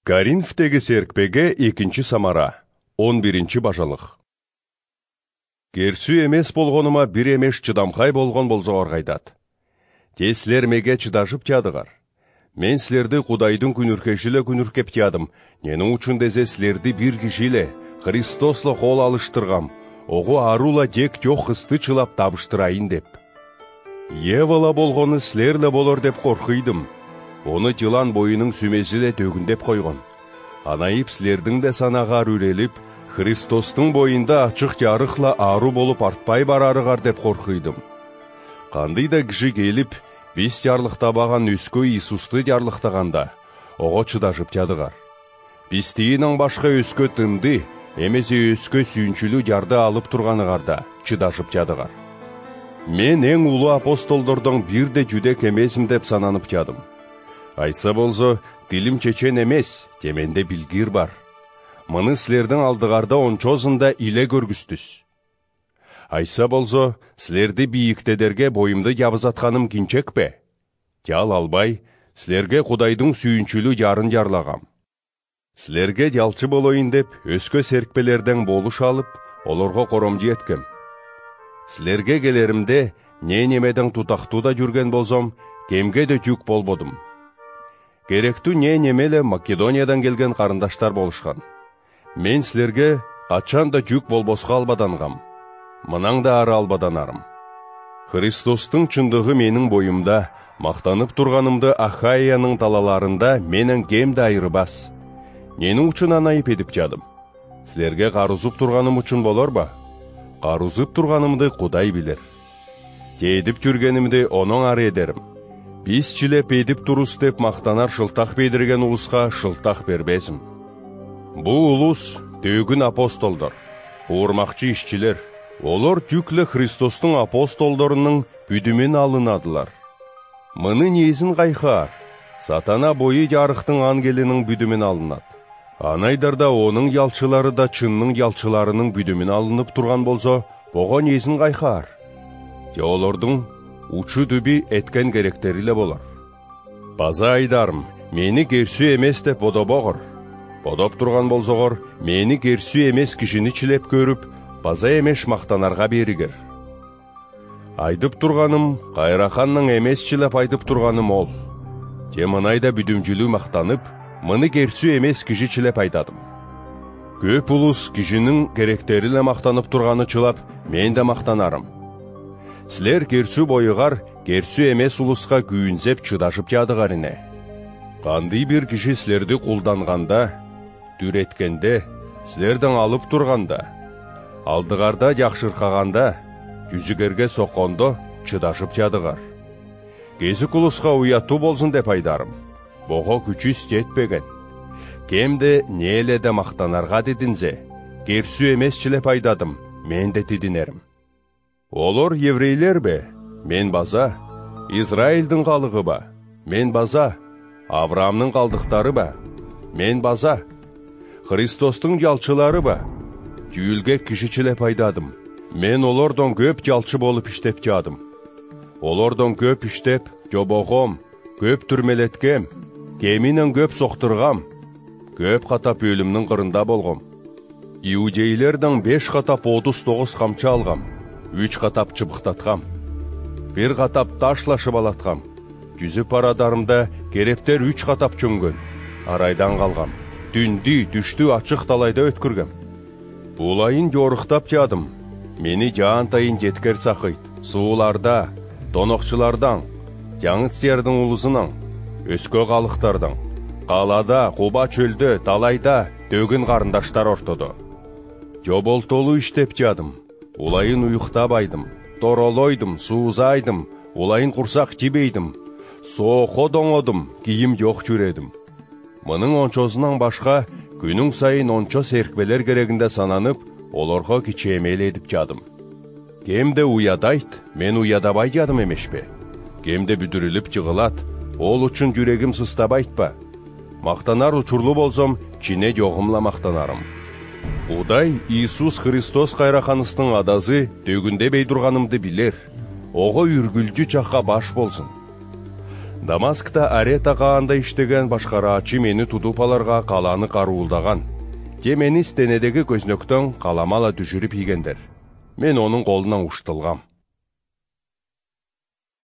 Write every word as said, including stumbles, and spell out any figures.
Коринфтегі серікпеге екінші самара, он биринчи бажалық. Керсу емес болғоныма бір емеш чыдамқай болған болзағар қайдат. Теслер меге чыдашып тядығар. Мен сілерді Құдайдың күніркешілі күніркеп тядым, ненің үшін дезе сілерді бір кішілі, Христослы қол алыштырғам, оғы арула дек жоқ қысты чылап табыштырайын деп. Евала болғаны сілерлі болыр деп қорқыйдым. Оны жылан бойының сүмесіле төгіндеп қойған. Анайып сілердің де санағар үреліп, Христостың бойында ачық ярықла ару болып артпай барарығар деп қорқыйдым. Қандайда кіші келіп, біз ярлықта баған өскі Иисусты ярлықтағанда, оғы чыдашып тядығар. Біз тейінің башқа өскі тынды, емесе өскі сүйіншілі ярды алып тұрғанығарда чыдашып тядығар. Мен ең ұлы апостолдордың бір де жүдек емесім деп сананып тядым. Айса болзо, дилим чечен емес, теменде билгир бар. Мыны сілердің алдығарда ончозында иле көргістіс. Айса болзо, сілерді бейіктедерге бойымды ябызатқаным кинчек бе? Тял албай, сілерге Құдайдың сүйіншілі ярын ярлағам. Сілерге ялчы болойын деп, өскі серікпелердің болуш алып, оларға коромжи еткім. Сілерге келерімде, не немеден тұтақтуда жүрген болзом, кемге де жүк болбодым. Керекту не немеле Македониядан келген қарындаштар болышқан. Мен сілерге қачан да жүк болбосқа албаданғам. Мынан да ары албаданарым. Христостың чындығы менің бойымда, мақтанып тұрғанымды Ахайяның талаларында менің кемді айырыбас. Ненің үшін анайып едіп жадым? Сілерге қарузып тұрғаным үшін болар ба? Қарузып тұрғанымды Құдай білер. Тейдіп жүргенімді оның ары едерім. Біз чилеп едіп тұрыс деп мақтанар шылтақ бедірген ұлысқа шылтақ бербесім. Бұл ұлыс төгін апостолдар, қуырмақчы ішчілер. Олар түклі Христостың апостолдарының бүдімен алынадылар. Мыны незін қайқар, сатана бойы ярықтың ангелінің бүдімен алынады. Анайдарда оның ялчылары да чынның ялчыларының бүдімен алынып тұрған болса, бұға незін қайқар. Те олардың учу дүбі еткен керектерілі болар. База айдарым, мені керсу емес деп бодобоғыр. Бодоп тұрған болсоғыр, мені керсу емес кішіні чілеп көріп, база емеш мақтанарға берігір. Айдып тұрғаным, қайрақанның емес чілеп айдып тұрғаным ол. Те мынайда бүдімжілі мақтанып, мыны керсу емес кіші чілеп айдадым. Көп ұлыс кішінің керектерілі мақтанып тұрғаны чылап, мен де мақтанарым. Сілер керсу бойығар, керсу емес ұлысқа күйінзеп чыдашып тядығар ине. Қандай бір кіші сілерді құлданғанда, дүреткенде, сілердің алып тұрғанда, алдығарда жақшырқағанда, жүзігерге соққонда чыдашып тядығар. Кезік ұлысқа уяту болсын деп айдарым. Бұға күчі стетпеген. Кемді неледе мақтанарға дедінзе, керсу емес чілеп айдадым, мен де тедінерім. Олар еврейлер бе? Мен база. Израильдің қалығы ба? Мен база. Авраамның қалдықтары ба? Мен база. Христостың ялчылары ба? Түйілге кішічілеп айдадым. Мен олардан көп ялчы болып іштеп тядым. Олардан көп іштеп, жобоғым, көп түрмелеткем, кемінен көп соқтырғам, көп қатап өлімнің қырында болғым. Иудейлердің беш қатап отыз тоғыз қамчы алғам. Үч қатап чыбықтатқам, бір қатап ташлашып алатқам, жүзі парадарымда керептер үч қатап чөнгөн, арайдан қалғам, дүнді, дүшті ачық талайда өткіргім. Бұлайын жорықтап тядым, мені жаантайын жеткер сақыйт, суыларда, доноқчылардан, жаңыцтердің ұлызынан, өскі қалықтардан, қалада, құба чөлді, талайда, төгін қарындаштар ортоды. Жобол толу іштеп тядым. Улайын уйықтап айдым, торолойдым, суызайдым, улайын құрсақ жебейдім, соқо доңодым, киім жоқ жүредім. Мұның ончозынан башқа, күнің сайын ончо серікбелер керегінде сананып, оларға кичемел едіп жадым. Кемде уядайт, мен уядабай жадым емешпе. Кемде бүдіріліп жығылат, ол үшін жүрегім сыстабайт па. Мақтанар ұчырлы болсам, чине жоғымла мақтанарым. Құдай Иисус Христос қайрақаныстың адазы төгінде бейдұрғанымды білер. Оға үргілді жаққа баш болсын. Дамаскта Арета қаанда іштеген башқараачы мені тудуп аларға қаланы қаруылдаған. Те мені стенедегі көзнөктөн қаламала түшіріп егендер. Мен оның қолынан уштылғам.